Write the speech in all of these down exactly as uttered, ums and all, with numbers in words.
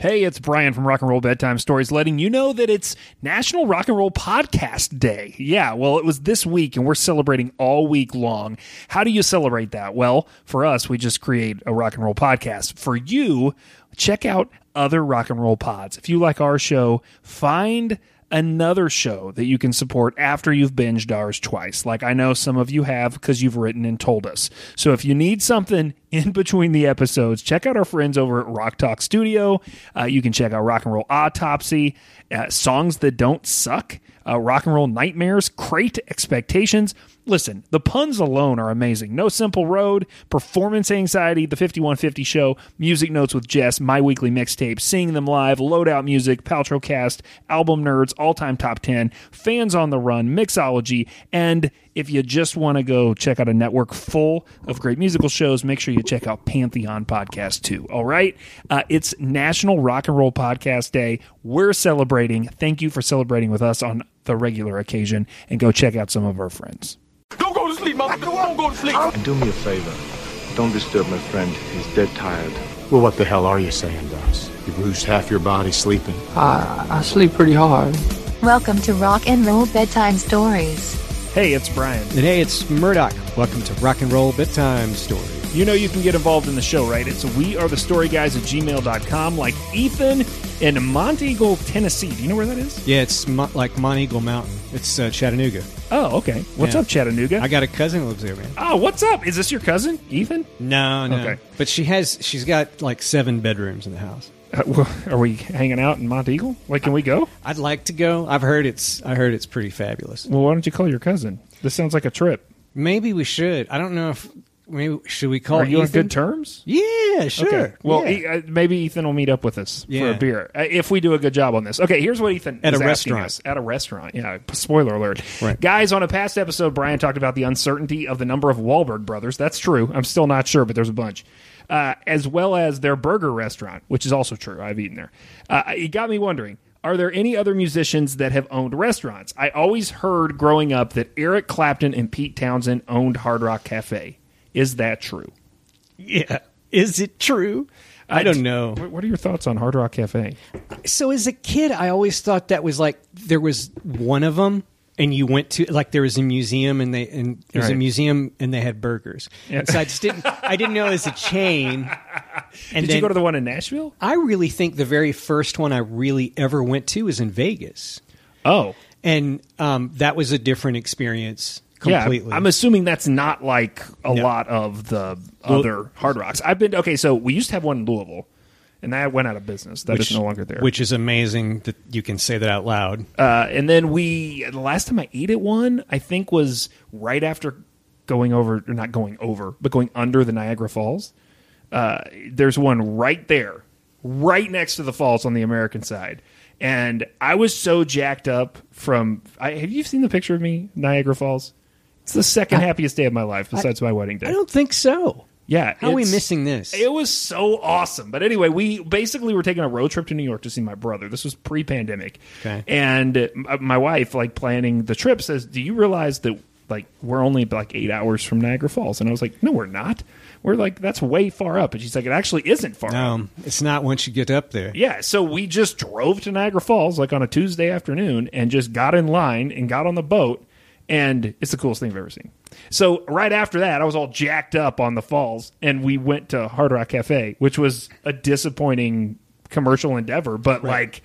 Hey, it's Brian from Rock and Roll Bedtime Stories letting you know that it's National Rock and Roll Podcast Day. Yeah, well, it was this week, and we're celebrating all week long. How do you celebrate that? Well, for us, we just create a rock and roll podcast. For you, check out other rock and roll pods. If you like our show, find another show that you can support after you've binged ours twice, like I know some of you have because you've written and told us. So if you need something in between the episodes, check out our friends over at Rock Talk Studio. Uh, you can check out Rock and Roll Autopsy, uh, Songs That Don't Suck, uh, Rock and Roll Nightmares, Crate Expectations. Listen, the puns alone are amazing. No Simple Road, Performance Anxiety, The fifty-one fifty Show, Music Notes with Jess, My Weekly Mixtape, Seeing Them Live, Loadout Music, Paltrocast, Album Nerds, All Time Top ten, Fans on the Run, Mixology, and if you just want to go check out a network full of great musical shows, make sure you check out Pantheon Podcast too, all right? Uh, it's National Rock and Roll Podcast Day. We're celebrating. Thank you for celebrating with us on the regular occasion, and go check out some of our friends. Don't go to sleep, Mom. Don't go to sleep. And do me a favor. Don't disturb my friend. He's dead tired. Well, what the hell are you saying to us? You lose half your body sleeping? I, I sleep pretty hard. Welcome to Rock and Roll Bedtime Stories. Hey, it's Brian. And hey, it's Murdoch. Welcome to Rock and Roll Bedtime Stories. You know you can get involved in the show, right? It's we are the story guys at gmail dot com, like Ethan in Monteagle, Tennessee. Do you know where that is? Yeah, it's mo- like Monteagle Mountain. It's uh, Chattanooga. Oh, okay. What's Yeah. up, Chattanooga? I got a cousin who lives there, man. Oh, what's up? Is this your cousin, Ethan? No, no. Okay. But she has, she's got like seven bedrooms in the house. Uh, well, are we hanging out in Monteagle? Like, can we go? I'd like to go. I've heard it's, I heard it's pretty fabulous. Well, why don't you call your cousin? This sounds like a trip. Maybe we should. I don't know if, maybe, should we call Are you Ethan? on good terms? Yeah, sure. Okay. Well, yeah. e- uh, maybe Ethan will meet up with us for Yeah. a beer uh, if we do a good job on this. Okay, here's what Ethan At is a asking restaurant. us. At a restaurant. Yeah, spoiler alert. Right. Guys, on a past episode, Brian talked about the uncertainty of the number of Wahlberg brothers. That's true. I'm still not sure, but there's a bunch. Uh, as well as their burger restaurant, which is also true. I've eaten there. Uh, it got me wondering, are there any other musicians that have owned restaurants? I always heard growing up that Eric Clapton and Pete Townsend owned Hard Rock Cafe. Is that true? Yeah. Is it true? I don't know. What are your thoughts on Hard Rock Cafe? So as a kid, I always thought that was like there was one of them, and you went to like there was a museum, and they and there was Right. a museum, and they had burgers. Yeah. And so I just didn't. I didn't know it was a chain. And Did then you go to the one in Nashville? I really think the very first one I really ever went to was in Vegas, Oh, and um, that was a different experience completely. yeah. I'm assuming that's not like a No. lot of the Well- other Hard Rocks. I've been okay. So we used to have one in Louisville, and that went out of business. That is no longer there. Which is amazing that you can say that out loud. Uh, and then we, the last time I ate at one, I think was right after going over, or not going over, but going under the Niagara Falls. Uh, there's one right there, right next to the falls on the American side. And I was so jacked up from, I, have you seen the picture of me, Niagara Falls? It's the second I- happiest day of my life besides my wedding day. I don't think so. Yeah. How are we it's- missing this? It was so awesome. But anyway, we basically were taking a road trip to New York to see my brother. This was pre-pandemic. Okay. And uh, my wife, like planning the trip, says, do you realize that like we're only like eight hours from Niagara Falls? And I was like, no, we're not. We're like, that's way far up. And she's like, it actually isn't far up. No, it's not once you get up there. Yeah, so we just drove to Niagara Falls like on a Tuesday afternoon and just got in line and got on the boat. And it's the coolest thing I've ever seen. So right after that, I was all jacked up on the falls, and we went to Hard Rock Cafe, which was a disappointing commercial endeavor. But like,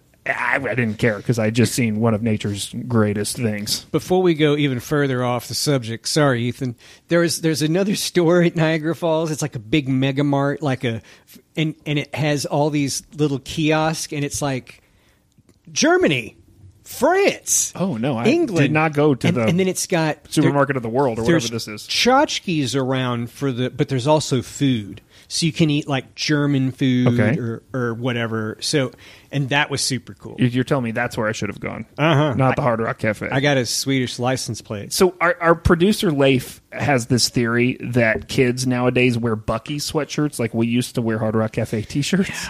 I, I didn't care because I had just seen one of nature's greatest things. Before we go even further off the subject, sorry, Ethan. There's there's another store at Niagara Falls. It's like a big mega mart, like a, and and it has all these little kiosks, and it's like Germany, France. Oh no, I England. did not go to and, the and then it's got supermarket of the world or there's whatever this is. tchotchkes around for the, but there's also food, so you can eat like German food Okay. or or whatever. So, and that was super cool. You- You're telling me that's where I should have gone, Uh-huh. not the Hard Rock Cafe. I got a Swedish license plate. So our, our producer Leif has this theory that kids nowadays wear Bucky sweatshirts like we used to wear Hard Rock Cafe T-shirts.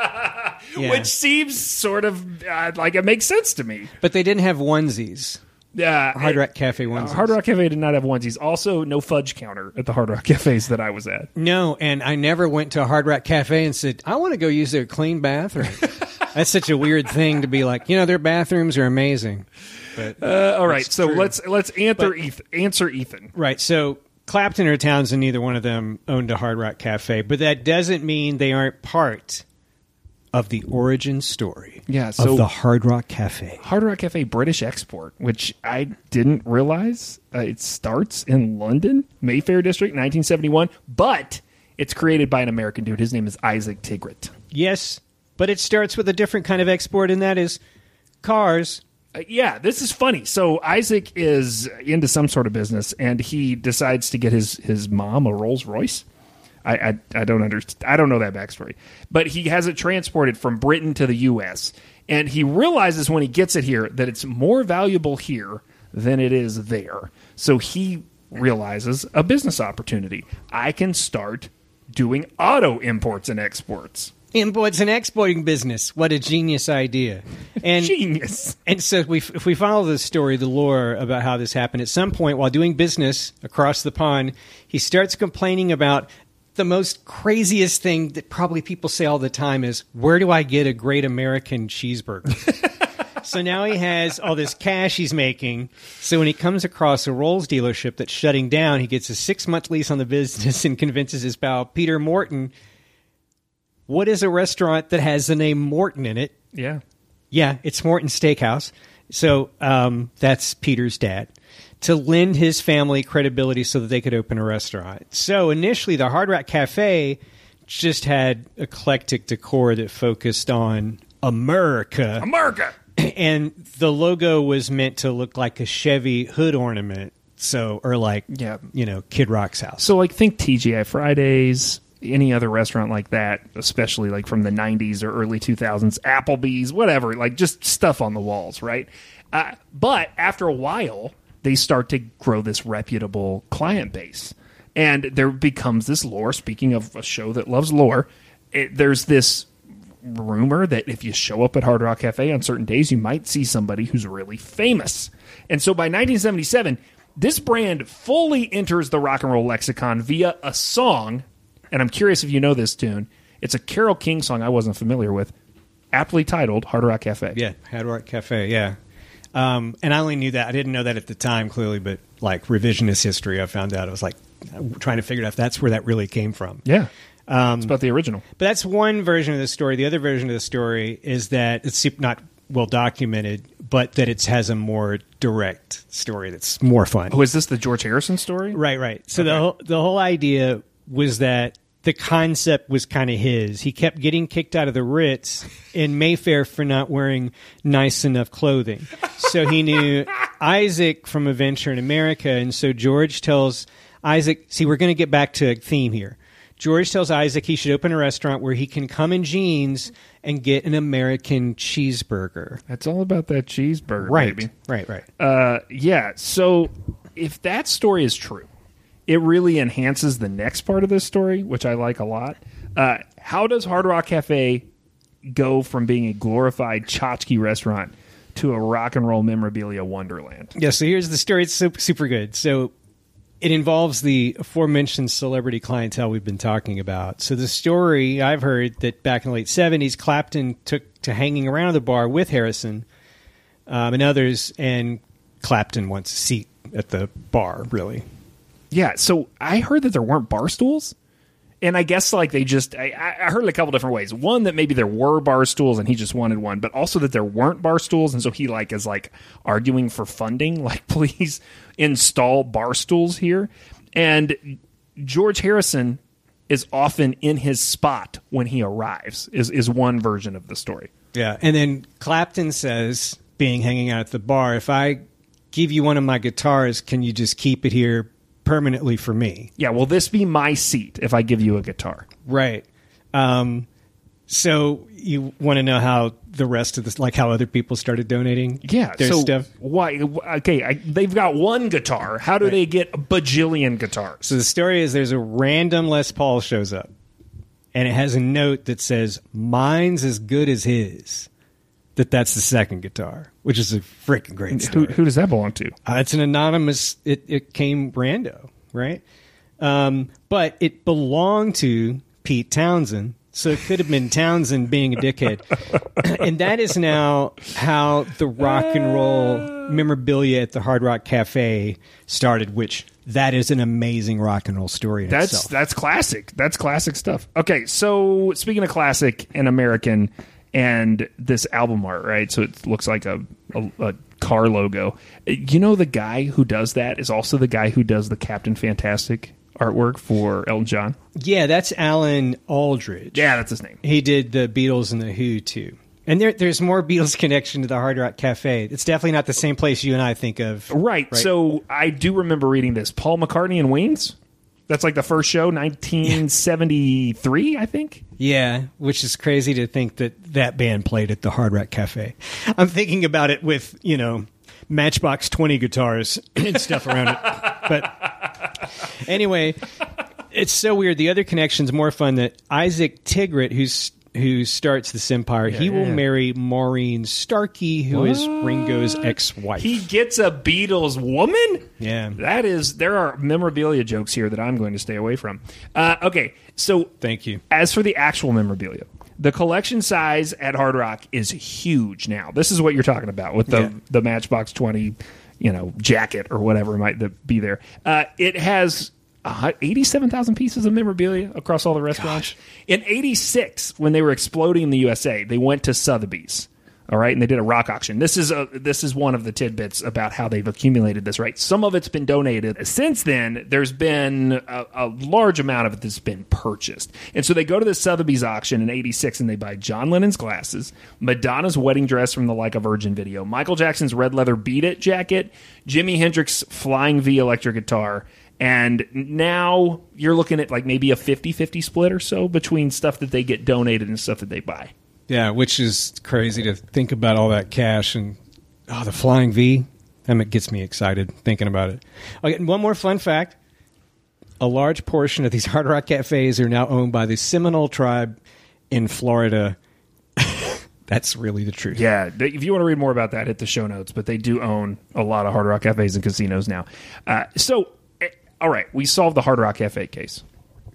Yeah. Which seems sort of uh, like it makes sense to me. But they didn't have onesies. Yeah, Hard Rock Cafe onesies. Hard Rock Cafe did not have onesies. Also, no fudge counter at the Hard Rock Cafes that I was at. No, and I never went to a Hard Rock Cafe and said, I want to go use their clean bathroom. That's such a weird thing to be like, you know, their bathrooms are amazing. But Uh, all right, so true. let's let's answer But- Ethan. Answer Ethan. Right, so Clapton or Townsend, neither one of them owned a Hard Rock Cafe, but that doesn't mean they aren't part of the origin story Yeah, so- of the Hard Rock Cafe. Hard Rock Cafe British export, which I didn't realize. Uh, it starts in London, Mayfair District, nineteen seventy-one, but it's created by an American dude. His name is Isaac Tigrit. Yes, but it starts with a different kind of export, and that is cars. Uh, yeah, this is funny. So Isaac is into some sort of business, and he decides to get his his mom a Rolls Royce. I, I I don't understand. I don't know that backstory, but he has it transported from Britain to the U S, and he realizes when he gets it here that it's more valuable here than it is there. So he realizes a business opportunity. I can start doing auto imports and exports. Imports and exporting business. What a genius idea. And Genius. And so if we, if we follow the story, the lore about how this happened, at some point while doing business across the pond, he starts complaining about the most craziest thing that probably people say all the time is, where do I get a great American cheeseburger? So now he has all this cash he's making. So when he comes across a Rolls dealership that's shutting down, he gets a six-month lease on the business and convinces his pal, Peter Morton, what is a restaurant that has the name Morton in it? Yeah. Yeah, it's Morton Steakhouse. So um, that's Peter's dad, to lend his family credibility so that they could open a restaurant. So initially, the Hard Rock Cafe just had eclectic decor that focused on America. America. And the logo was meant to look like a Chevy hood ornament. So, or like, Yeah. you know, Kid Rock's house. So, like, think T G I Fridays, any other restaurant like that, especially like from the nineties or early two thousands, Applebee's, whatever, like just stuff on the walls, right? Uh, but after a while, they start to grow this reputable client base. And there becomes this lore, speaking of a show that loves lore, it, there's this rumor that if you show up at Hard Rock Cafe on certain days, you might see somebody who's really famous. And so by nineteen seventy-seven, this brand fully enters the rock and roll lexicon via a song, and I'm curious if you know this tune. It's a Carole King song I wasn't familiar with, aptly titled Hard Rock Cafe. Yeah, Hard Rock Cafe, yeah. Um, and I only knew that. I didn't know that at the time, clearly, but like revisionist history, I found out. I was like trying to figure out if that's where that really came from. Yeah. Um, it's about the original. But that's one version of the story. The other version of the story is that it's not well documented, but that it has a more direct story that's more fun. Oh, is this the George Harrison story? Right, right. So Okay. the whole, the whole idea was that the concept was kind of his. He kept getting kicked out of the Ritz in Mayfair for not wearing nice enough clothing. So he knew Isaac from Adventure in America, and so George tells Isaac, see, we're going to get back to a theme here. George tells Isaac he should open a restaurant where he can come in jeans and get an American cheeseburger. It's all about that cheeseburger, Right, baby. right, right. Uh, yeah, so if that story is true, it really enhances the next part of this story, which I like a lot. Uh, how does Hard Rock Cafe go from being a glorified tchotchke restaurant to a rock and roll memorabilia wonderland? Yeah, so here's the story. It's super, super good. So it involves the aforementioned celebrity clientele we've been talking about. So the story, I've heard that back in the late seventies, Clapton took to hanging around the bar with Harrison um, and others, and Clapton wants a seat at the bar, really. Yeah, so I heard that there weren't bar stools. And I guess like they just, I, I heard it a couple different ways. One, that maybe there were bar stools and he just wanted one, but also that there weren't bar stools. And so he like is like arguing for funding, like please install bar stools here. And George Harrison is often in his spot when he arrives is, is one version of the story. Yeah. And then Clapton says, being hanging out at the bar, if I give you one of my guitars, can you just keep it here permanently for me? Yeah, will this be my seat if I give you a guitar? Right. Um, so you want to know how the rest of this, like how other people started donating Yeah, their so stuff? why? Okay, I, they've got one guitar. How do Right. they get a bajillion guitars? So the story is there's a random Les Paul shows up, and it has a note that says, mine's as good as his. that that's the second guitar, which is a freaking great Who, story. who does that belong to? Uh, it's an anonymous. It, it came rando, right? Um, but it belonged to Pete Townsend, so it could have been Townsend being a dickhead. And that is now how the rock and roll memorabilia at the Hard Rock Cafe started, which that is an amazing rock and roll story in That's itself. that's classic. That's classic stuff. Okay, so speaking of classic and American and this album art, right? So it looks like a, a, a car logo. You know, the guy who does that is also the guy who does the Captain Fantastic artwork for Elton John. Yeah, that's Alan Aldridge. Yeah, that's his name. He did the Beatles and the Who, too. And there, there's more Beatles connection to the Hard Rock Cafe. It's definitely not the same place you and I think of. Right. right. So I do remember reading this. Paul McCartney and Wings. That's like the first show, nineteen seventy-three, I think. Yeah, which is crazy to think that that band played at the Hard Rock Cafe. I'm thinking about it with, you know, Matchbox twenty guitars and stuff around it. But anyway, it's so weird. The other connection's more fun that Isaac Tigrit, who's who starts this empire, Yeah, he will yeah. marry Maureen Starkey, who What? is Ringo's ex-wife. He gets a Beatles woman? Yeah. That is, there are memorabilia jokes here that I'm going to stay away from. Uh, okay, so Thank you. as for the actual memorabilia, the collection size at Hard Rock is huge now. This is what you're talking about with the, Yeah. the Matchbox twenty, you know, jacket or whatever might the, be there. Uh, it has uh, eighty-seven thousand pieces of memorabilia across all the restaurants. Gosh. In eighty-six, when they were exploding in the U S A, they went to Sotheby's. All right, and they did a rock auction. This is a this is one of the tidbits about how they've accumulated this. Right, some of it's been donated. Since then, there's been a, a large amount of it that's been purchased. And so they go to the Sotheby's auction in eighty-six, and they buy John Lennon's glasses, Madonna's wedding dress from the Like a Virgin video, Michael Jackson's red leather Beat It jacket, Jimi Hendrix's Flying V electric guitar. And now you're looking at like maybe a fifty-fifty split or so between stuff that they get donated and stuff that they buy. Yeah, which is crazy to think about all that cash and oh, the Flying V. That gets me excited thinking about it. Okay, and one more fun fact. A large portion of these Hard Rock Cafes are now owned by the Seminole tribe in Florida. That's really the truth. Yeah, if you want to read more about that, hit the show notes. But they do own a lot of Hard Rock Cafes and casinos now. Uh, so, eh, all right, we solved the Hard Rock Cafe case.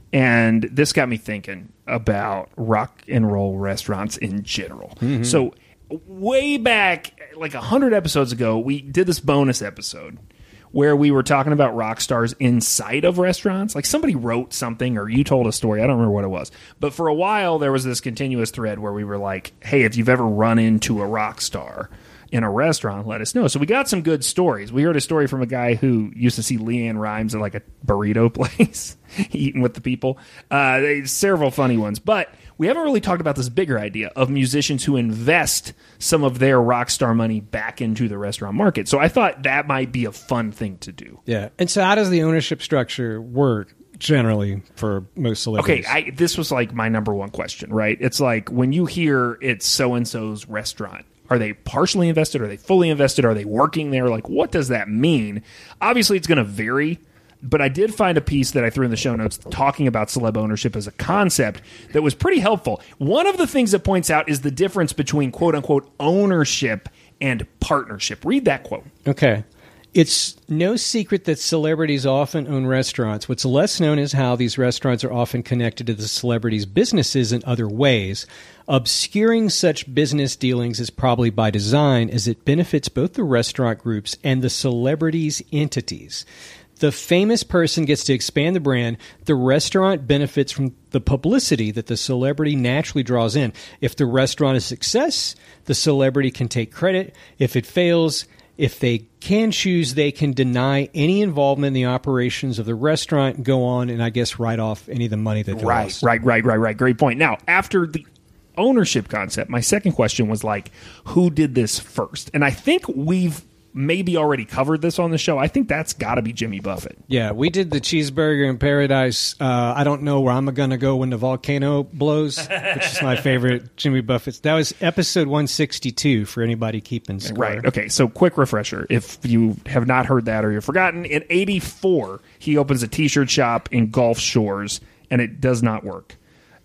And this got me thinking about rock and roll restaurants in general. Mm-hmm. So way back, like one hundred episodes ago, we did this bonus episode where we were talking about rock stars inside of restaurants. Like somebody wrote something or you told a story. I don't remember what it was. But for a while, there was this continuous thread where we were like, hey, if you've ever run into a rock star in a restaurant, let us know. So we got some good stories. We heard a story from a guy who used to see Leanne Rimes at like a burrito place eating with the people. Uh, they, several funny ones. But we haven't really talked about this bigger idea of musicians who invest some of their rock star money back into the restaurant market. So I thought that might be a fun thing to do. Yeah. And so how does the ownership structure work generally for most celebrities? Okay, I, this was like my number one question, right? It's like when you hear it's so-and-so's restaurant, are they partially invested? Are they fully invested? Are they working there? Like, what does that mean? Obviously, it's going to vary, but I did find a piece that I threw in the show notes talking about celeb ownership as a concept that was pretty helpful. One of the things that points out is the difference between quote-unquote ownership and partnership. Read that quote. Okay. It's no secret that celebrities often own restaurants. What's less known is how these restaurants are often connected to the celebrities' businesses in other ways. Obscuring such business dealings is probably by design, as it benefits both the restaurant groups and the celebrities' entities. The famous person gets to expand the brand. The restaurant benefits from the publicity that the celebrity naturally draws in. If the restaurant is a success, the celebrity can take credit. If it fails, if they can choose, they can deny any involvement in the operations of the restaurant and go on and, I guess, write off any of the money that they Right, lost. right, right, right, right. Great point. Now, after the ownership concept, my second question was like, who did this first? And I think we've maybe already covered this on the show. I think that's got to be Jimmy Buffett. Yeah, we did the Cheeseburger in Paradise. Uh, I don't know where I'm going to go when the volcano blows, which is my favorite Jimmy Buffett's. That was episode one sixty-two for anybody keeping score. Right. Okay. So quick refresher. If you have not heard that or you've forgotten, in eighty-four, he opens a t-shirt shop in Gulf Shores and it does not work.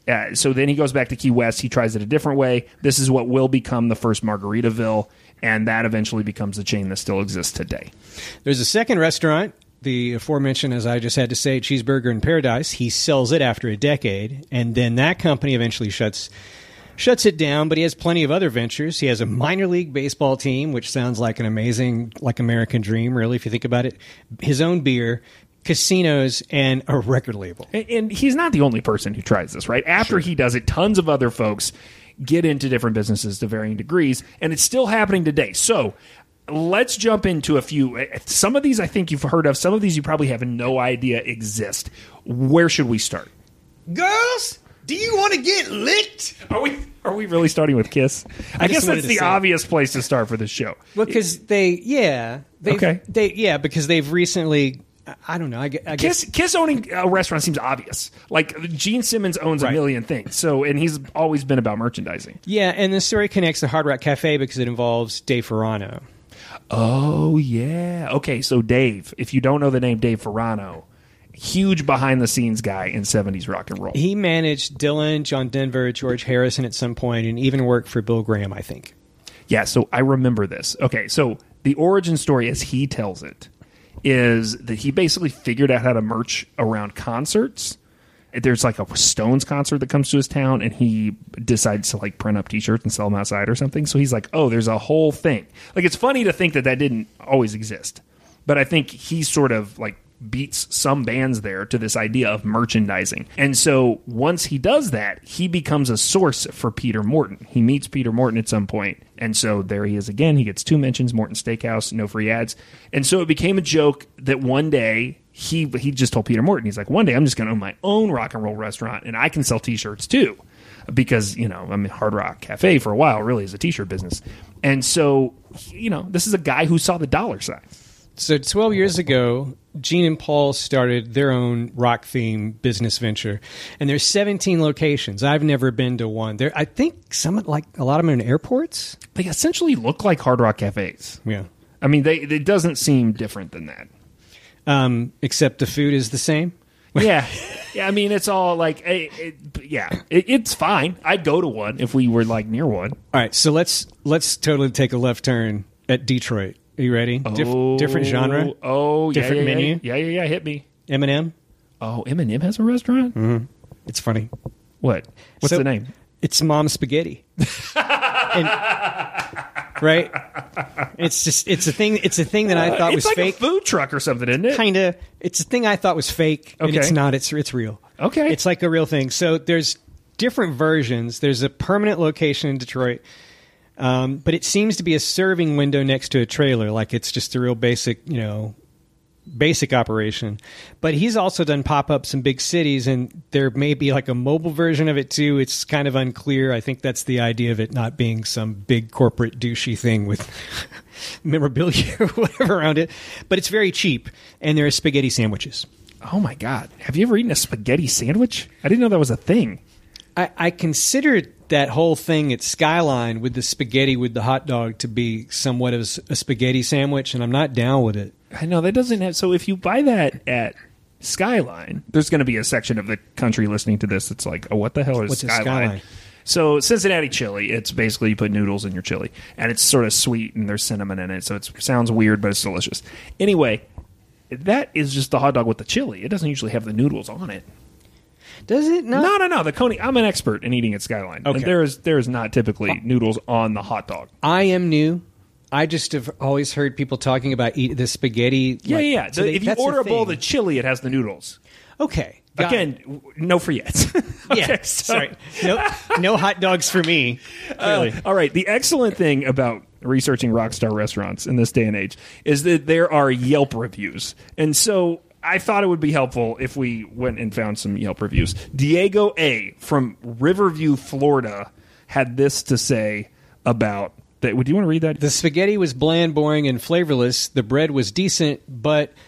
Uh, so then he goes back to Key West. He tries it a different way. This is what will become the first Margaritaville, and that eventually becomes the chain that still exists today. There's a second restaurant, the aforementioned, as I just had to say, Cheeseburger in Paradise. He sells it after a decade, and then that company eventually shuts shuts it down, but he has plenty of other ventures. He has a minor league baseball team, which sounds like an amazing, like American dream, really, if you think about it. His own beer, casinos, and a record label. And, and he's not the only person who tries this, right? After he does it, tons of other folks get into different businesses to varying degrees, and it's still happening today. So let's jump into a few. Some of these I think you've heard of. Some of these you probably have no idea exist. Where should we start? Girls, do you want to get licked? Are we Are we really starting with Kiss? I, I guess wanted that's to the say- obvious place to start for this show. Because they, yeah. they've- Okay. They, yeah, because they've recently, I- I don't know, I, gue- I guess. Kiss, Kiss owning a restaurant seems obvious. Like, Gene Simmons owns a Right. million things, so and he's always been about merchandising. Yeah, and the story connects to Hard Rock Cafe because it involves Dave Ferrano. Oh, yeah. Okay, so Dave, if you don't know the name Dave Ferrano, huge behind-the-scenes guy in seventies rock and roll. He managed Dylan, John Denver, George Harrison at some point, and even worked for Bill Graham, I think. Yeah, so I remember this. Okay, so the origin story, as he tells it, is that he basically figured out how to merch around concerts. There's like a Stones concert that comes to his town, and he decides to like print up T-shirts and sell them outside or something. So he's like, "Oh, there's a whole thing." Like, it's funny to think that that didn't always exist, but I think he sort of like beats some bands there to this idea of merchandising. And so once he does that, he becomes a source for Peter Morton. He meets Peter Morton at some point, and so there he is again. He gets two mentions: Morton Steakhouse, no free ads. And so it became a joke that one day he he just told Peter Morton, he's like, one day I'm just going to own my own rock and roll restaurant, and I can sell T-shirts too, because, you know, I mean, Hard Rock Cafe for a while really is a T-shirt business. And so, you know, this is a guy who saw the dollar sign. So twelve years ago, Gene and Paul started their own rock-themed business venture, and there's seventeen locations. I've never been to one. There, I think some, like a lot of them are in airports. They essentially look like Hard Rock Cafes. Yeah. I mean, they it doesn't seem different than that. Um, except the food is the same. Yeah, yeah. I mean, it's all like, it, it, yeah, it, it's fine. I'd go to one if we were like near one. All right, so let's let's totally take a left turn at Detroit. Are you ready? Dif- Oh, different genre. Oh, yeah, Different yeah, yeah, menu? Yeah, yeah, yeah. Hit me. Eminem. Oh, Eminem has a restaurant. Mm-hmm. It's funny. What? What's So, the name? It's Mom Spaghetti. And- right? It's just it's a thing. It's a thing that I thought Uh, was it's like fake. a food truck or something, isn't it? Kind of. It's a thing I thought was fake, and Okay. it's not. It's it's real. Okay. It's like a real thing. So there's different versions. There's a permanent location in Detroit, um, but it seems to be a serving window next to a trailer. Like it's just a real basic, you know, basic operation. But he's also done pop-ups in big cities, and there may be like a mobile version of it too. It's kind of unclear. I think that's the idea of it not being some big corporate douchey thing with memorabilia or whatever around it. But it's very cheap, and there are spaghetti sandwiches. Oh my God! Have you ever eaten a spaghetti sandwich? I didn't know that was a thing. I, I considered that whole thing at Skyline with the spaghetti with the hot dog to be somewhat of a spaghetti sandwich, and I'm not down with it. I know that doesn't have. So if you buy that at Skyline, there's going to be a section of the country listening to this that's like, "Oh, what the hell is What's a Skyline?" Skyline? So Cincinnati chili, it's basically you put noodles in your chili, and it's sort of sweet, and there's cinnamon in it, so it sounds weird, but it's delicious. Anyway, that is just the hot dog with the chili. It doesn't usually have the noodles on it. Does it not? No, no, no. The Coney. I'm an expert in eating at Skyline. Okay. And there is there is not typically noodles on the hot dog. I am new. I just have always heard people talking about eat the spaghetti. Yeah, like- yeah. yeah. so The- they- if you that's order a the bowl of thing. the chili, it has the noodles. Okay. got it. Again, w- no free ads. Yeah. Okay, so- Sorry. No, no hot dogs for me. Clearly. Uh, all right. The excellent thing about researching Rockstar restaurants in this day and age is that there are Yelp reviews. And so I thought it would be helpful if we went and found some Yelp reviews. Diego A. from Riverview, Florida, had this to say about that. Do you want to read that? The spaghetti was bland, boring, and flavorless. The bread was decent, but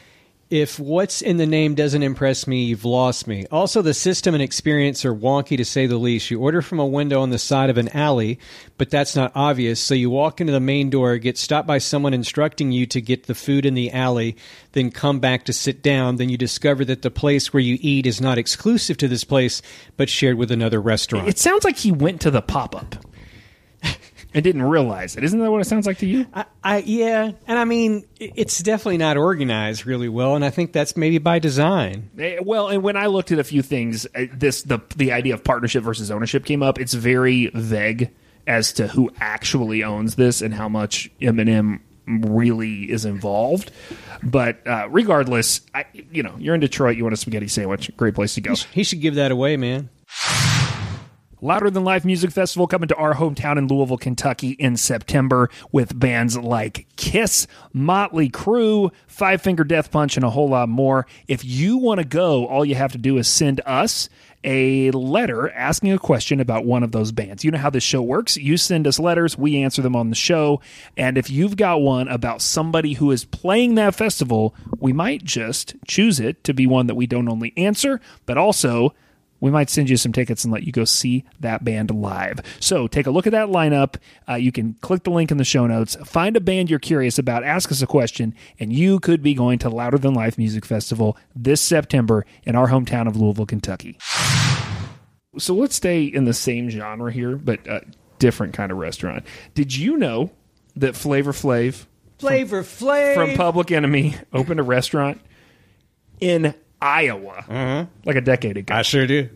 If what's in the name doesn't impress me, you've lost me. Also, the system and experience are wonky to say the least. You order from a window on the side of an alley, but that's not obvious. So you walk into the main door, get stopped by someone instructing you to get the food in the alley, then come back to sit down. Then you discover that the place where you eat is not exclusive to this place, but shared with another restaurant. It sounds like he went to the pop-up and didn't realize it. Isn't that what it sounds like to you? I, I yeah, and I mean, it's definitely not organized really well, and I think that's maybe by design. Eh, Well, and when I looked at a few things, uh, this the the idea of partnership versus ownership came up. It's very vague as to who actually owns this and how much M and M really is involved. But uh, regardless, I, you know, you're in Detroit, you want a spaghetti sandwich, great place to go. He should give that away, man. Louder Than Life Music Festival coming to our hometown in Louisville, Kentucky in September with bands like Kiss, Motley Crue, Five Finger Death Punch, and a whole lot more. If you want to go, all you have to do is send us a letter asking a question about one of those bands. You know how this show works. You send us letters, we answer them on the show, and if you've got one about somebody who is playing that festival, we might just choose it to be one that we don't only answer, but also we might send you some tickets and let you go see that band live. So take a look at that lineup. Uh, you can click the link in the show notes, find a band you're curious about, ask us a question, and you could be going to Louder Than Life Music Festival this September in our hometown of Louisville, Kentucky. So let's stay in the same genre here, but a different kind of restaurant. Did you know that Flavor Flav Flavor Flav from Public Enemy opened a restaurant in Iowa, Uh-huh. like a decade ago? I sure do.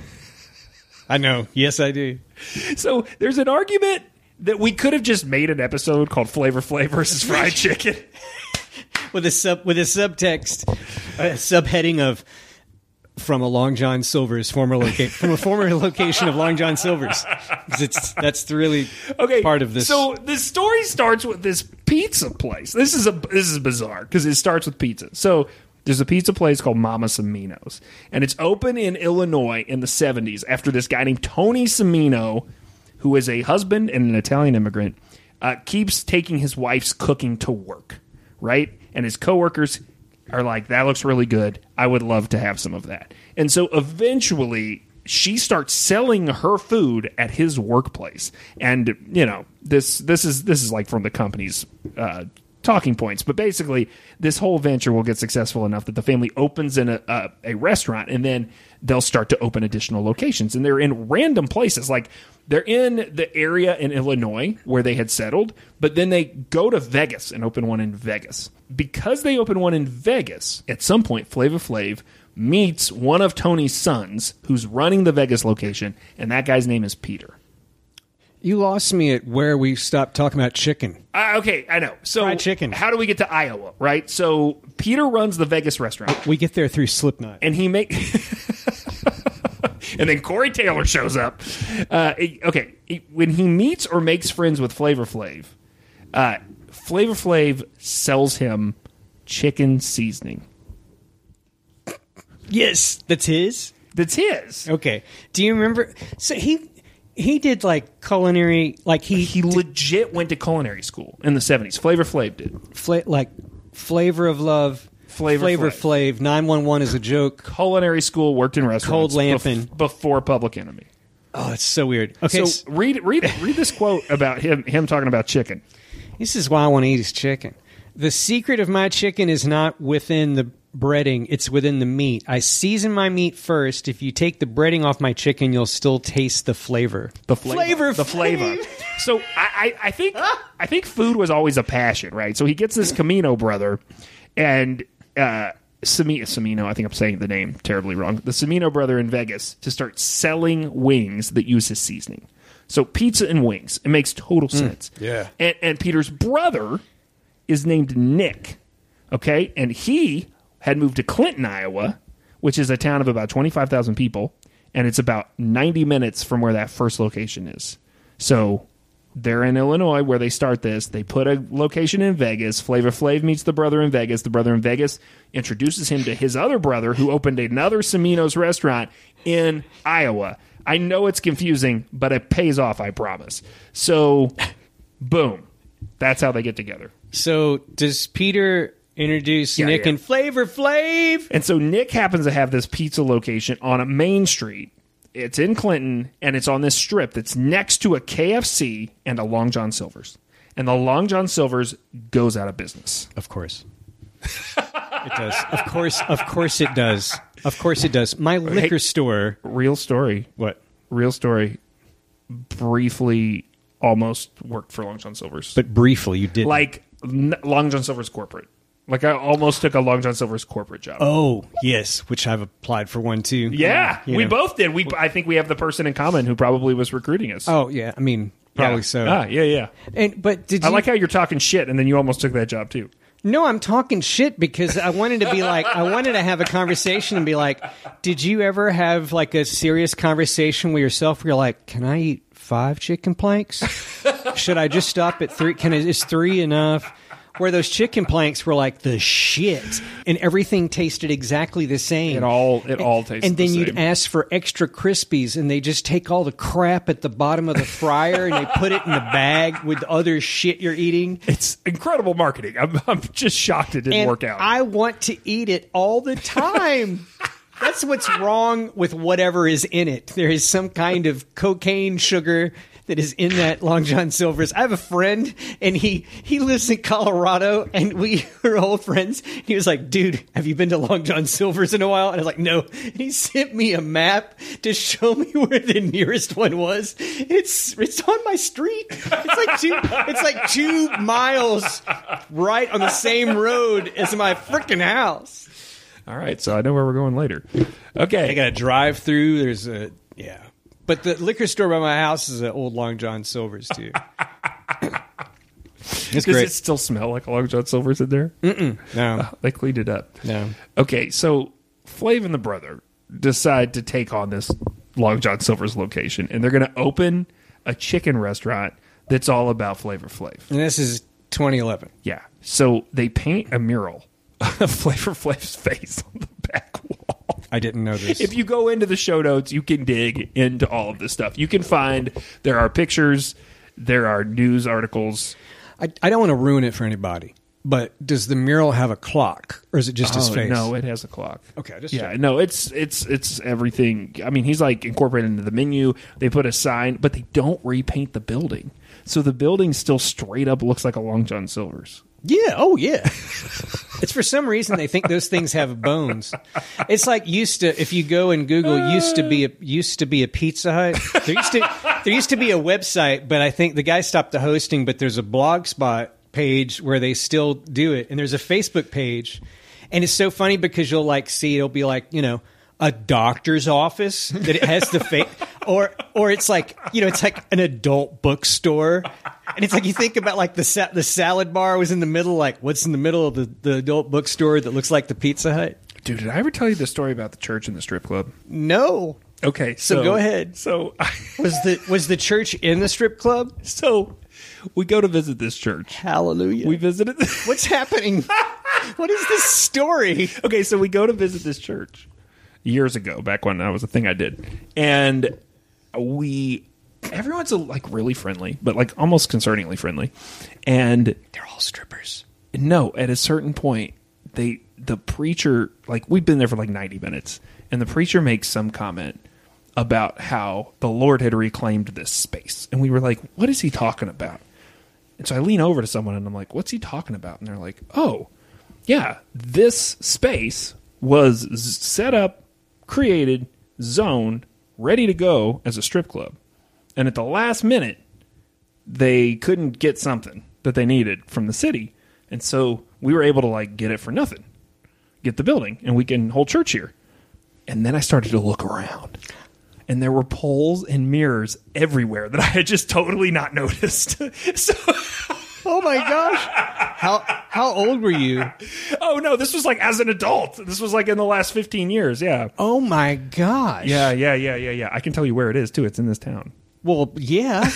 I know. Yes, I do. So there's an argument that we could have just made an episode called Flavor Flav versus Fried Chicken. With a sub with a subtext, a subheading of from a Long John Silver's former location from a former location of Long John Silver's. 'Cause It's that's the really Okay, part of this. So the story starts with this pizza place. This is a this is bizarre because it starts with pizza. So there's a pizza place called Mama Cimino's, and it's open in Illinois in the seventies after this guy named Tony Cimino, who is a husband and an Italian immigrant, uh, keeps taking his wife's cooking to work, right? And his coworkers are like, that looks really good. I would love to have some of that. And so eventually she starts selling her food at his workplace. And, you know, this this is this is like from the company's uh talking points, but basically this whole venture will get successful enough that the family opens in a, a, a restaurant, and then they'll start to open additional locations, and they're in random places. Like they're in the area in Illinois where they had settled, but then they go to Vegas and open one in Vegas. Because they open one in Vegas, at some point Flavor Flav meets one of Tony's sons who's running the Vegas location, and that guy's name is Peter. You lost me at where we stopped talking about chicken. Uh, okay, I know. So Fried chicken. How do we get to Iowa, right? So Peter runs the Vegas restaurant. We get there through Slipknot. And he make, and then Corey Taylor shows up. Uh, okay, when he meets or makes friends with Flavor Flav, uh, Flavor Flav sells him chicken seasoning. Yes, that's his. That's his. Okay. Do you remember? So he he did like culinary, like he He legit went to culinary school in the seventies. Flavor Flav did. fla- like Flavor of Love, Flavor Flavor Flav. Flav, nine one one is a joke. Culinary school, worked in restaurants. Cold Lampin'. bef- before Public Enemy. Oh, it's so weird. Okay, So read read read this quote about him him talking about chicken. this is why I want to eat his chicken. The secret of my chicken is not within the breading, it's within the meat. I season my meat first. If you take the breading off my chicken, you'll still taste the flavor. The flavor, Flavor the flavor. So I, I, I think I think food was always a passion, right? So he gets this Camino brother, and uh, Sami- Cimino, I think I'm saying the name terribly wrong. The Cimino brother in Vegas to start selling wings that use his seasoning. So pizza and wings, it makes total sense. yeah. And, and Peter's brother is named Nick, okay, and he had moved to Clinton, Iowa, which is a town of about twenty-five thousand people, and it's about ninety minutes from where that first location is. So they're in Illinois where they start this. They put a location in Vegas. Flavor Flav meets the brother in Vegas. The brother in Vegas introduces him to his other brother who opened another Cimino's restaurant in Iowa. I know it's confusing, but it pays off, I promise. So, boom. That's how they get together. So does Peter Introduce Yeah, Nick yeah. and Flavor Flav. And so Nick happens to have this pizza location on a main street. It's in Clinton, and it's on this strip that's next to a K F C and a Long John Silver's. And the Long John Silver's goes out of business. Of course. It does. Of course, of course it does. Of course it does. My liquor Hey, store. Real story. What? Real story. Briefly almost worked for Long John Silver's. But briefly, you did. like n- Long John Silver's corporate. Like I almost took a Long John Silver's corporate job. Oh, yes, which I've applied for one too. Yeah, You we know. both did. We I think we have the person in common who probably was recruiting us. Oh, yeah. I mean, probably yeah. so. Ah, yeah, yeah. And but did I you like how you're talking shit, and then you almost took that job too. No, I'm talking shit because I wanted to be like, I wanted to have a conversation and be like, did you ever have like a serious conversation with yourself where you're like, can I eat five chicken planks? Should I just stop at three? Can I, is three enough? Where those chicken planks were like the shit, and everything tasted exactly the same. It all it all tastes. And then the you'd same. ask for extra Crispies, and they just take all the crap at the bottom of the fryer and they put it in the bag with the other shit you're eating. It's incredible marketing. I'm I'm just shocked it didn't And work out. I want to eat it all the time. That's what's wrong with whatever is in it. There is some kind of cocaine sugar that is in that Long John Silver's. I have a friend, and he, he lives in Colorado, and we were old friends. He was like, dude, have you been to Long John Silver's in a while? And I was like, no. And he sent me a map to show me where the nearest one was. It's it's on my street. It's like two, it's like two miles right on the same road as my freaking house. All right, so I know where we're going later. Okay, I got to drive through. There's a, yeah. But the liquor store by my house is an old Long John Silver's, too. It's does great. it still smell like a Long John Silver's in there? No, Oh, they cleaned it up. no. Okay, so Flav and the brother decide to take on this Long John Silver's location, and they're going to open a chicken restaurant that's all about Flavor Flav. And this is twenty eleven. Yeah. So they paint a mural of Flavor Flav's face on the back wall. I didn't know this. If you go into the show notes, you can dig into all of this stuff. You can find there are pictures, there are news articles. I, I don't want to ruin it for anybody, but does the mural have a clock, or is it just his Oh, face? no, it has a clock. Okay, just yeah, check. no, it's it's it's everything. I mean, he's like incorporated into the menu. They put a sign, but they don't repaint the building, so the building still straight up looks like a Long John Silver's. Yeah. Oh, yeah. It's for some reason they think those things have bones. It's like used to. If you go and Google, used to be a used to be a Pizza Hut. There used to there used to be a website, but I think the guy stopped the hosting. But there's a Blogspot page where they still do it, and there's a Facebook page, and it's so funny because you'll like see it'll be like you know a doctor's office that it has the fake, or or it's like you know it's like an adult bookstore. And it's like you think about like the sa- the salad bar was in the middle. Like what's in the middle of the, the adult bookstore that looks like the Pizza Hut? Dude, did I ever tell you the story about the church and the strip club? No. Okay, So so, go ahead. So, Was the was the church in the strip club? so we go to visit this church. Hallelujah. We visited. What's happening? What is this story? Okay, so we go to visit this church years ago, back when that was a thing I did, and we. Everyone's like really friendly, but like almost concerningly friendly, and They're all strippers. no, at a certain point, they the preacher like we've been there for like ninety minutes, and the preacher makes some comment about how the Lord had reclaimed this space, and we were like, "What is he talking about?" And so I lean over to someone and I'm like, "What's he talking about?" And they're like, "Oh, yeah, this space was z- set up, created, zoned, ready to go as a strip club." And at the last minute, they couldn't get something that they needed from the city. And so we were able to like get it for nothing, get the building, and we can hold church here. And then I started to look around, and there were poles and mirrors everywhere that I had just totally not noticed. So, Oh my gosh! How how old were you? oh no, this was like as an adult. This was like in the last fifteen years. Yeah. Oh my gosh! Yeah, yeah, yeah, yeah, yeah. I can tell you where it is too. It's in this town. Well, yeah.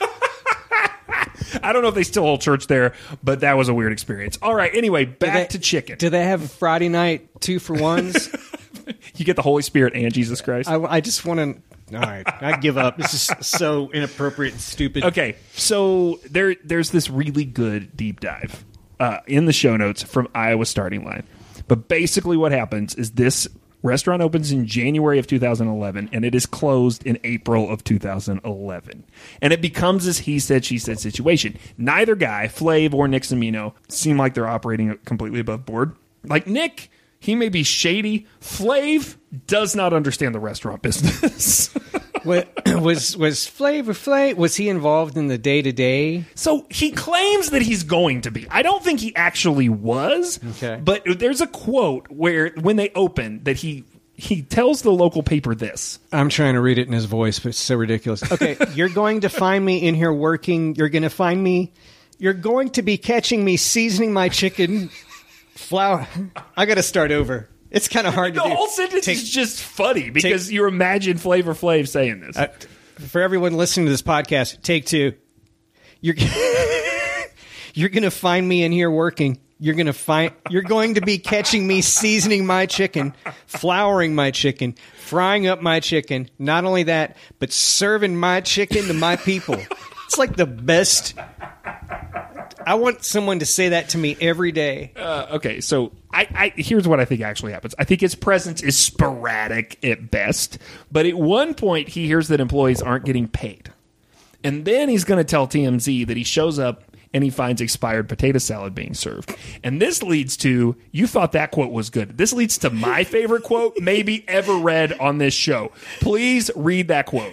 I don't know if they still hold church there, but that was a weird experience. All right. Anyway, back they- to chicken. Do they have Friday night two for ones? You get the Holy Spirit and Jesus Christ. I, I just want to. All right, I give up. This is so inappropriate and stupid. Okay, so there, there's this really good deep dive uh, in the show notes from Iowa Starting Line. But basically what happens is this restaurant opens in January of two thousand eleven, and it is closed in April of two thousand eleven. And it becomes this he said, she said situation. Neither guy, Flav or Nick Cimino, seem like they're operating completely above board. Like Nick, he may be shady. Flav does not understand the restaurant business. What, was was Flavor Flav, was he involved in the day-to-day? So he claims that he's going to be. I don't think he actually was. Okay. But there's a quote where when they open that he he tells the local paper this. I'm trying to read it in his voice, but it's so ridiculous. Okay, you're going to find me in here working. You're going to find me. You're going to be catching me seasoning my chicken flour. I got to start over. It's kind of hard The to do. whole sentence Take- is just funny because take- you imagine Flavor Flav saying this. Uh, for everyone listening to this podcast, take two. You're you're going to find me in here working. You're going to find you're going to be catching me seasoning my chicken, flouring my chicken, frying up my chicken. Not only that, but serving my chicken to my people. It's like the best. I want someone to say that to me every day. Uh, okay, so I, I here's what I think actually happens. I think his presence is sporadic at best, but at one point he hears that employees aren't getting paid. And then he's going to tell T M Z that he shows up and he finds expired potato salad being served. And this leads to, you thought that quote was good. This leads to my favorite quote maybe ever read on this show. Please read that quote.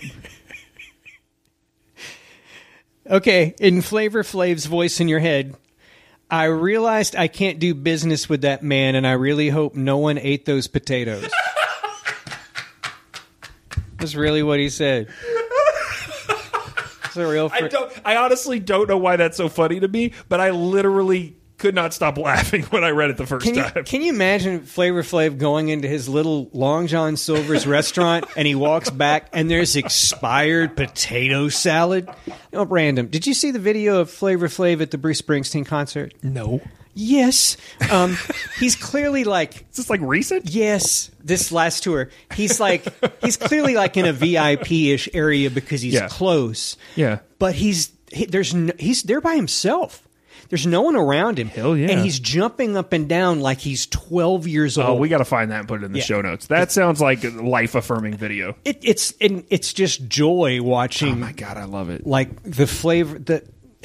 Okay, in Flavor Flav's voice in your head, I realized I can't do business with that man, and I really hope no one ate those potatoes. That's really what he said. It's a real. Fr- I don't. I honestly don't know why that's so funny to me, but I literally could not stop laughing when I read it the first Can you, time. can you imagine Flavor Flav going into his little Long John Silver's restaurant and he walks back and there's expired potato salad? No, random. Did you see the video of Flavor Flav at the Bruce Springsteen concert? No. Yes. Um, he's clearly like... Is this like recent? Yes, this last tour. He's like, he's clearly like in a V I P-ish area because he's Yeah. close. Yeah. But he's, he, there's no, he's there by himself. There's no one around him. Hell yeah. And he's jumping up and down like he's twelve years old. Oh, we got to find that and put it in the Yeah. show notes. That sounds like a life-affirming video. It, it's and it's just joy watching. Oh my God, I love it. Like the flavor, the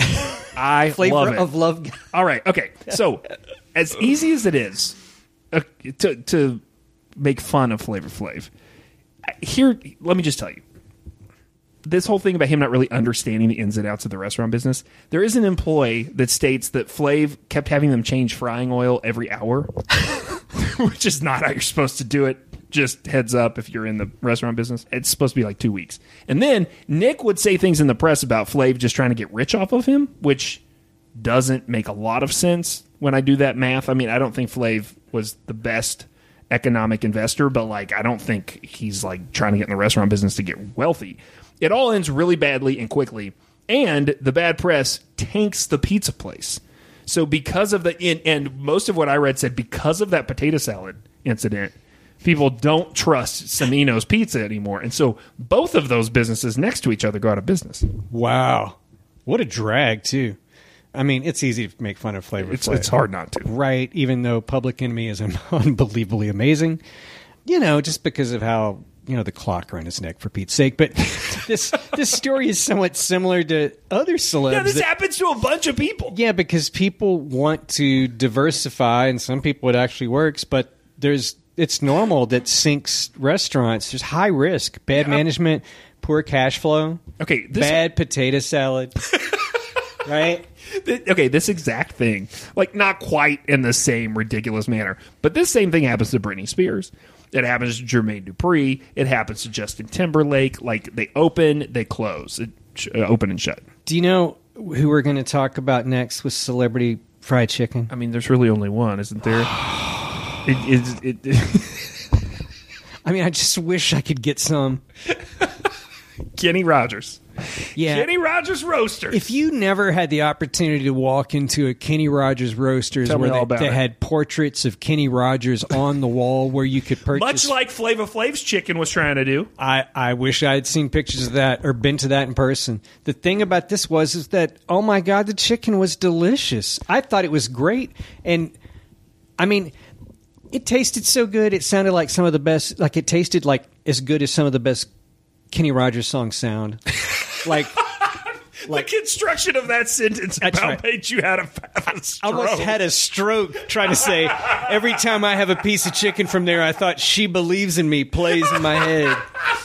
I flavor love it. of love. All right, okay. So, as easy as it is uh, to to make fun of Flavor Flav, here, let me just tell you. This whole thing about him not really understanding the ins and outs of the restaurant business, there is an employee that states that Flav kept having them change frying oil every hour, which is not how you're supposed to do it. Just heads up if you're in the restaurant business. It's supposed to be like two weeks. And then Nick would say things in the press about Flav just trying to get rich off of him, which doesn't make a lot of sense when I do that math. I mean, I don't think Flav was the best economic investor, but like I don't think he's like trying to get in the restaurant business to get wealthy. It all ends really badly and quickly, and the bad press tanks the pizza place. So because of the and, and most of what I read said because of that potato salad incident, people don't trust Cimino's Pizza anymore, and so both of those businesses next to each other go out of business. Wow, what a drag too. I mean, it's easy to make fun of Flavor It's Flav. it's hard not to. Right, even though Public Enemy is unbelievably amazing. You know, just because of how, you know, the clock around his neck, for Pete's sake. But this this story is somewhat similar to other celebs. Yeah, this that- happens to a bunch of people. Yeah, because people want to diversify, and some people it actually works, but there's it's normal that sinks restaurants. There's high risk, bad Yeah. management, poor cash flow, Okay, this, bad potato salad. Right? th- okay, this exact thing, like not quite in the same ridiculous manner, but this same thing happens to Britney Spears. It happens to Jermaine Dupri. It happens to Justin Timberlake. Like they open, they close, it, sh- uh, open and shut. Do you know who we're going to talk about next with celebrity fried chicken? I mean, there's really only one, isn't there? it, it, it, I mean, I just wish I could get some. Kenny Rogers. Yeah. Kenny Rogers Roasters. If you never had the opportunity to walk into a Kenny Rogers Roasters Tell me where all they, about they it. had portraits of Kenny Rogers on the wall where you could purchase... Much like Flava Flav's chicken was trying to do. I, I wish I had seen pictures of that or been to that in person. The thing about this was is that, oh my God, the chicken was delicious. I thought it was great. And, I mean, it tasted so good. It sounded like some of the best... Like, it tasted like as good as some of the best Kenny Rogers songs sound. Like... Like, the construction of that sentence That's about right. made you had a, have a I stroke. almost had a stroke trying to say, every time I have a piece of chicken from there, I thought She Believes in Me plays in my head.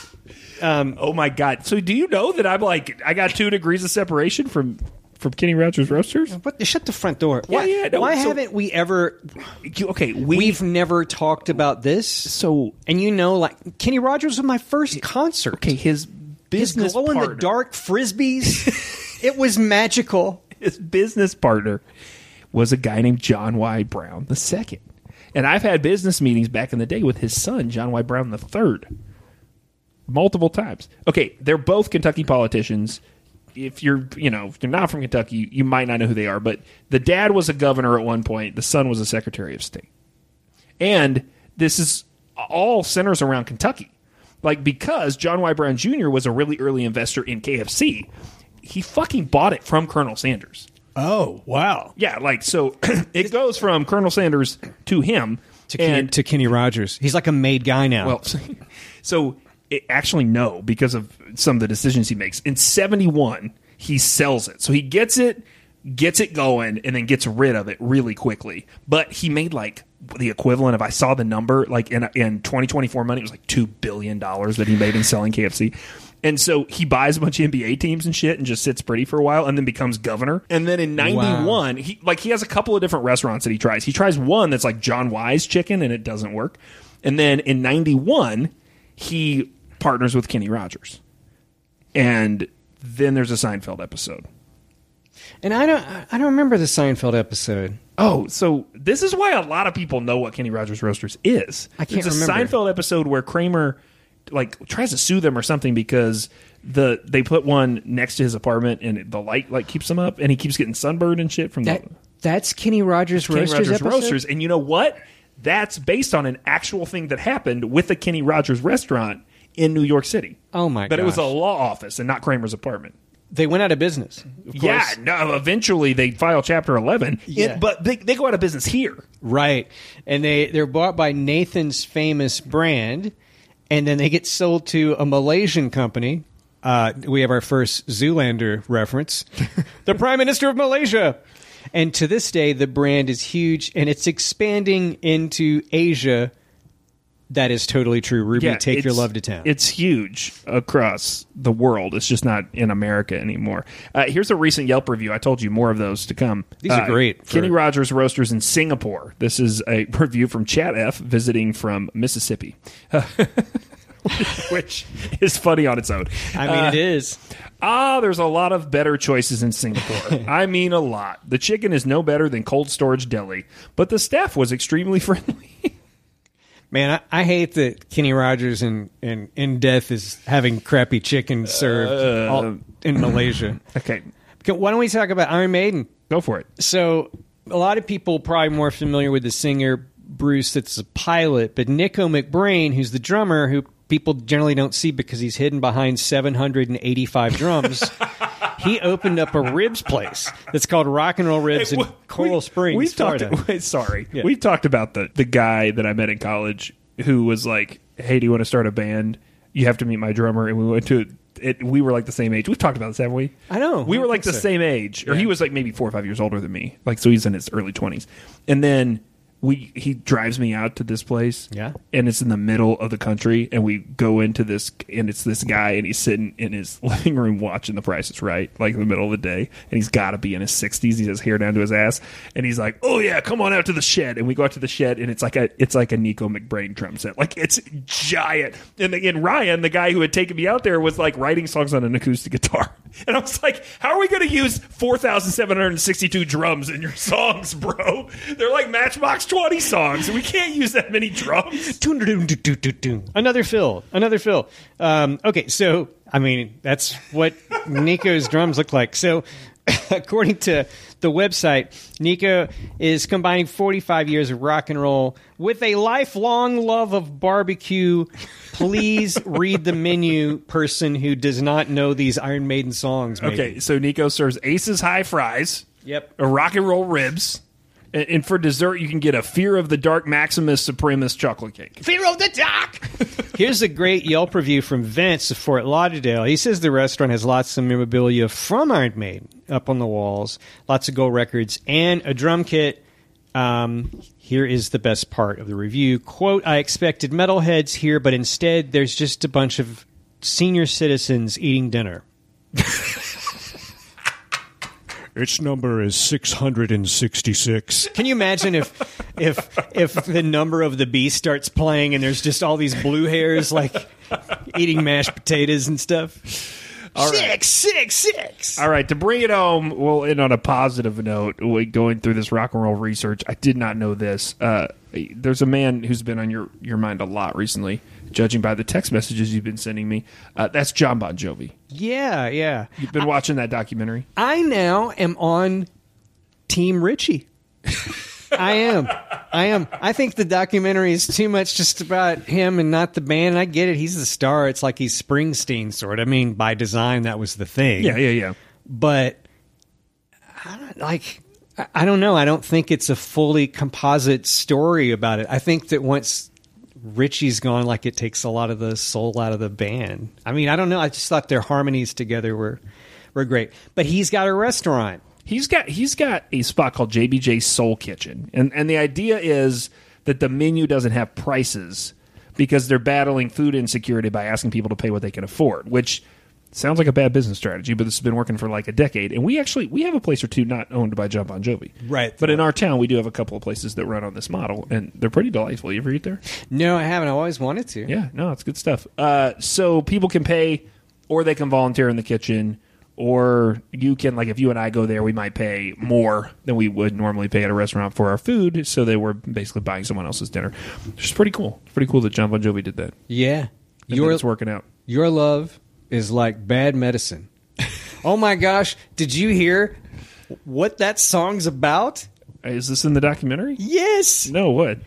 Um, oh my God! So do you know that I'm like I got two degrees of separation from from Kenny Rogers Roasters? What? Shut the front door. Yeah, Why, yeah, no, why so- haven't we ever... You- Okay, we, We've never talked about this. so And you know, like, Kenny Rogers was my first concert. okay. His His business partner, glow-in-the-dark Frisbees, it was magical. his business partner was a guy named John Y. Brown the second, and I've had business meetings back in the day with his son, John Y. Brown the third, multiple times. Okay, they're both Kentucky politicians. If you're, you know, if you're not from Kentucky, you might not know who they are. But the dad was a governor at one point. The son was a secretary of state, and this is all centers around Kentucky. Like, because John Y. Brown Junior was a really early investor in K F C, he fucking bought it from Colonel Sanders. Oh, wow. Yeah, like, so it goes from Colonel Sanders to him. To Kenny, and, to Kenny Rogers. He's like a made guy now. well, so it, actually, no, because of some of the decisions he makes. In seventy-one, he sells it. So he gets it, gets it going, and then gets rid of it really quickly. But he made, like, the equivalent of, I saw the number, like in in twenty twenty-four money, it was like two billion dollars that he made in selling K F C. And so he buys a bunch of N B A teams and shit and just sits pretty for a while and then becomes governor. And then in ninety-one, Wow. he like he has a couple of different restaurants that he tries. He tries one that's like John Y's chicken and it doesn't work. And then in ninety-one, he partners with Kenny Rogers. And then there's a Seinfeld episode. and I don't I don't remember the Seinfeld episode. Oh, so this is why a lot of people know what Kenny Rogers Roasters is. I can't There's a remember. Seinfeld episode where Kramer like tries to sue them or something because the they put one next to his apartment and the light like keeps him up and he keeps getting sunburned and shit from That the That's Kenny Rogers Kenny Roasters Rogers episode? Roasters. And you know what? That's based on an actual thing that happened with the Kenny Rogers restaurant in New York City. Oh, my But it was a gosh. law office and not Kramer's apartment. They went out of business. Of Yeah, course. no, eventually they file Chapter eleven, Yeah. It- but they, they go out of business here. Right. And they, they're bought by Nathan's famous brand, and then they get sold to a Malaysian company. Uh, we have our first Zoolander reference. The Prime Minister of Malaysia. And to this day, the brand is huge, and it's expanding into Asia. That is totally true. Ruby, take your it's- love to town. It's huge across the world. It's just not in America anymore. Uh, here's a recent Yelp review. I told you more of those to come. These are Uh, great for- Kenny Rogers Roasters in Singapore. This is a review from Chad F. visiting from Mississippi, which is funny on its own. I mean, Uh, it is. Ah, there's a lot of better choices in Singapore. I mean, a lot. The chicken is no better than Cold Storage Deli, but the staff was extremely friendly. Man, I, I hate that Kenny Rogers and in, in Death is having crappy chicken served Uh, all, in Malaysia. Okay, Okay, why don't we talk about Iron Maiden? go for it. So, a lot of people probably more familiar with the singer Bruce that's a pilot, but Nico McBrain, who's the drummer, who people generally don't see because he's hidden behind seven hundred eighty-five drums, he opened up a ribs place that's called Rock and Roll Ribs in We- Coral Springs, We've Florida. talked. Wait, sorry, Yeah. we've talked about the the guy that I met in college who was like, "Hey, do you want to start a band? You have to meet my drummer." And we went to it. We were like the same age. We've talked about this, haven't we? I know. We I were like think the so. same age, or Yeah. he was like maybe four or five years older than me. Like, so he's in his early twenties, and then. We he drives me out to this place, Yeah. and it's in the middle of the country, and we go into this, and it's this guy, and he's sitting in his living room watching The Price is Right, like in the middle of the day, and he's got to be in his sixties. He has hair down to his ass, and he's like, "Oh yeah, come on out to the shed," and we go out to the shed, and it's like a it's like a Nico McBrain drum set, like it's giant. And again, Ryan, the guy who had taken me out there, was like writing songs on an acoustic guitar, and I was like, "How are we going to use four thousand seven hundred sixty-two drums in your songs, bro? They're like Matchbox twenty songs. We can't use that many drums." Another fill. Another fill. Um, okay, so I mean, that's what Nico's drums look like. So, according to the website, Nico is combining forty-five years of rock and roll with a lifelong love of barbecue. Please read the menu, person who does not know these Iron Maiden songs. Maybe. Okay, so Nico serves Ace's High Fries. Yep. A rock and roll ribs. And, and for dessert, you can get a Fear of the Dark Maximus Supremus chocolate cake. Fear of the Dark! Here's a great Yelp review from Vince of Fort Lauderdale. He says the restaurant has lots of memorabilia from Iron Maiden up on the walls, lots of gold records, and a drum kit. Um, here is the best part of the review. Quote, I expected metalheads here, but instead there's just a bunch of senior citizens eating dinner. Its number is six hundred sixty-six. Can you imagine if if if the number of the beast starts playing and there's just all these blue hairs like eating mashed potatoes and stuff? All six, right. six, six. All right, to bring it home, we'll end on a positive note. we- Going through this rock and roll research, I did not know this. Uh, there's a man who's been on your, your mind a lot recently, judging by the text messages you've been sending me. Uh, that's John Bon Jovi. Yeah, yeah. You've been watching that documentary? I now am on Team Richie. I am. I am. I think the documentary is too much just about him and not the band. I get it. He's the star. It's like he's Springsteen, sort of. I mean, by design, that was the thing. Yeah, yeah, yeah. But, I don't, like, I- I don't know. I don't think it's a fully composite story about it. I think that once Richie's gone, like, it takes a lot of the soul out of the band. I mean, I don't know. I just thought their harmonies together were were great. But he's got a restaurant. He's got he's got a spot called J B J Soul Kitchen, and and the idea is that the menu doesn't have prices because they're battling food insecurity by asking people to pay what they can afford, which sounds like a bad business strategy, but this has been working for like a decade. And we actually we have a place or two not owned by John Bon Jovi, Right. But in our town, we do have a couple of places that run on this model, and they're pretty delightful. You ever eat there? No, I haven't. I always wanted to. Yeah, no, it's good stuff. Uh, so people can pay, or they can volunteer in the kitchen. Or you can, like, if you and I go there, we might pay more than we would normally pay at a restaurant for our food, so that we're basically buying someone else's dinner. Which is pretty cool. It's pretty cool that John Bon Jovi did that. Yeah. And Your, that it's working out. your love is like bad medicine. Oh, my gosh. Did you hear what that song's about? Is this in the documentary? Yes. No, what?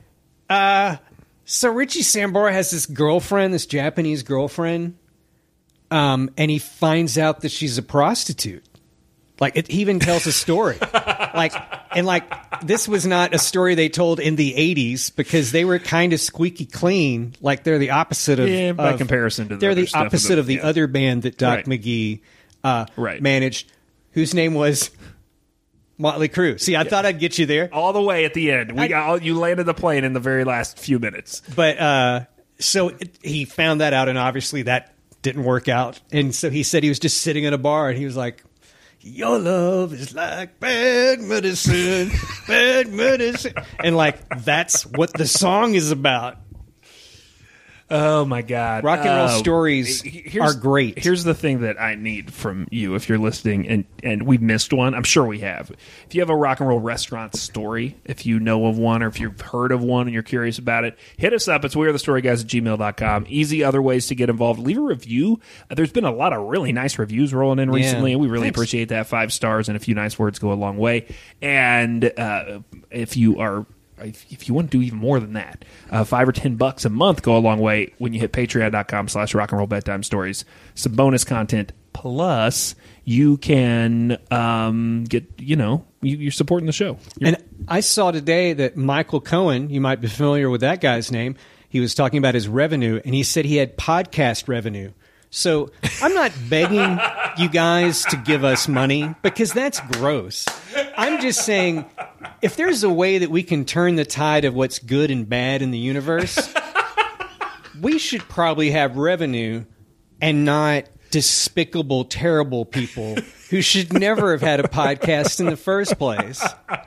So Richie Sambora has this girlfriend, this Japanese girlfriend, um, and he finds out that she's a prostitute. Like, it, he even tells a story. like, and like, this was not a story they told in the eighties because they were kind of squeaky clean. Like, they're the opposite of... Yeah, by of- comparison to the They're other the stuff opposite in the- of the yeah. other band that Doc Right. McGee uh, Right. managed, whose name was Motley Crue. See, I thought I'd get you there. All the way at the end. We I- got you landed the plane in the very last few minutes. But uh, so it, he found that out, and obviously that didn't work out. And so he said he was just sitting at a bar, and he was like, "Your love is like bad medicine, bad medicine," and like that's what the song is about. Oh my God! Rock and roll Uh, stories here's- are great. Here's the thing that I need from you if you're listening, and and we've missed one. I'm sure we have. If you have a rock and roll restaurant story, if you know of one, or if you've heard of one and you're curious about it, hit us up. It's wearethestoryguys at gmail dot com. Easy other ways to get involved. Leave a review. Uh, there's been a lot of really nice reviews rolling in recently, and we really Thanks. appreciate that. Five stars and a few nice words go a long way. And uh, if you are If, if you want to do even more than that, uh, five or ten bucks a month go a long way when you hit patreon dot com slash rock and roll bedtime stories. Some bonus content, plus you can um, get, you know, you, you're supporting the show. You're- And I saw today that Michael Cohen, you might be familiar with that guy's name, he was talking about his revenue, and he said he had podcast revenue. So I'm not begging you guys to give us money because that's gross. I'm just saying, if there's a way that we can turn the tide of what's good and bad in the universe, we should probably have revenue and not despicable, terrible people who should never have had a podcast in the first place.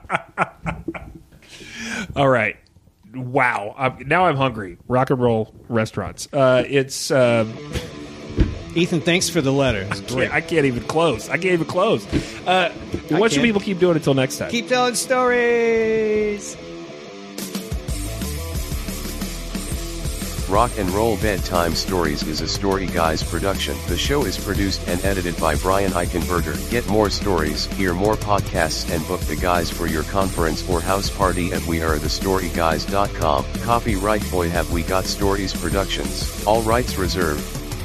All right. Wow. I'm, now I'm hungry. Rock and roll restaurants. Uh, it's... Uh, Ethan, thanks for the letter. It was great. I can't even close. I can't even close. Uh, what should can't. people keep doing until next time? Keep telling stories. Rock and Roll Bedtime Stories is a Story Guys production. The show is produced and edited by Brian Eichenberger. Get more stories, hear more podcasts, and book the guys for your conference or house party at we are the story guys dot com. Copyright Boy Have We Got Stories Productions. All rights reserved.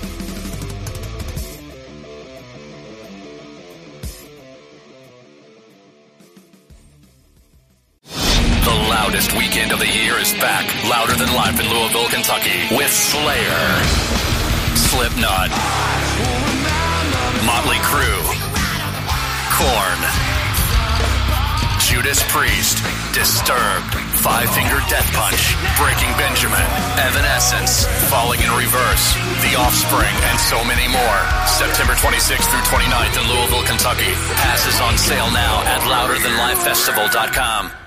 Loudest weekend of the year is back. Louder Than Life in Louisville, Kentucky. With Slayer, Slipknot, Motley Crue, Korn, Judas Priest, Disturbed, Five Finger Death Punch, Breaking Benjamin, Evanescence, Falling in Reverse, The Offspring, and so many more. September twenty-sixth through twenty-ninth in Louisville, Kentucky. Passes on sale now at louder than life festival dot com.